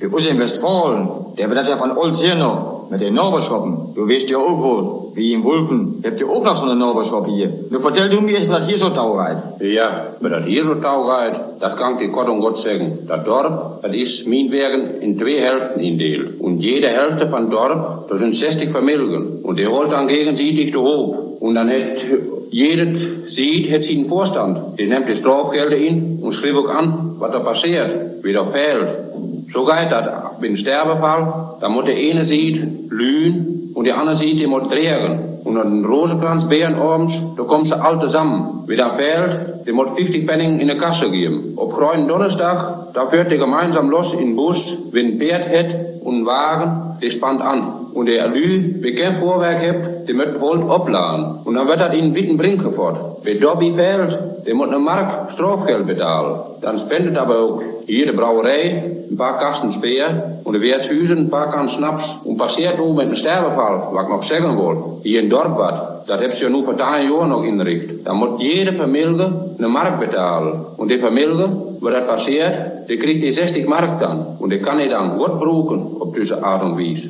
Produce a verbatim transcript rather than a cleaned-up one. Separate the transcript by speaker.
Speaker 1: Bei uns in Westfalen, der wird das ja von Olds hier noch, mit den Nachbarschappen. Du weißt ja auch wohl, wie in Wulpen, habt ihr auch noch so eine Nachbarschappe hier. Nur vertell du mir, was hier so taugeht.
Speaker 2: Ja, was das hier so taugeht, das kann ich Gott und Gott sagen. Das Dorf, das ist meinetwegen in zwei Hälften indelt. Und jede Hälfte von Dorf, das sind sechzig Familien. Und die holt dann gegenseitig die Hof. Und dann hat jedes sieht, hat sie einen Vorstand. Der nimmt die Strafgelder in und schreibt auch an, was da passiert, wie da fehlt. So geht das. Bei einem Sterbefall, da muss der eine sieht, lügen, und der andere sieht, der muss trägen. Und an den Rosenkranz, Bären abends, da kommen sie alle zusammen. Wie da fehlt, der muss fünfzig Pfennig in die Kasse geben. Auf Kreuen Donnerstag, da fährt der gemeinsam los in den Bus, wenn ein Pferd hat und ein Wagen, der spannt an. Und der Lü, wer kein Vorwerk hat, der wird holt obladen. Und dann wird das in Witten bringen fort. Wer Dobby fehlt, der muss eine Mark Strafgeld bezahlen. Dann spendet aber auch jede Brauerei ein paar Kasten Speer und der Wirtshuizen ein paar Kasten Schnaps. Und passiert auch mit einem Sterbefall, was ich noch sagen will, hier in Dorpbad, das habt ihr ja nur vor drei Jahren noch inrichtet. Da muss jede Familie eine Mark bezahlen. Und die Familie, wo das passiert, die kriegt die sechzig Mark dann. Und die kann die dann gut brauchen, auf diese Art und Weise.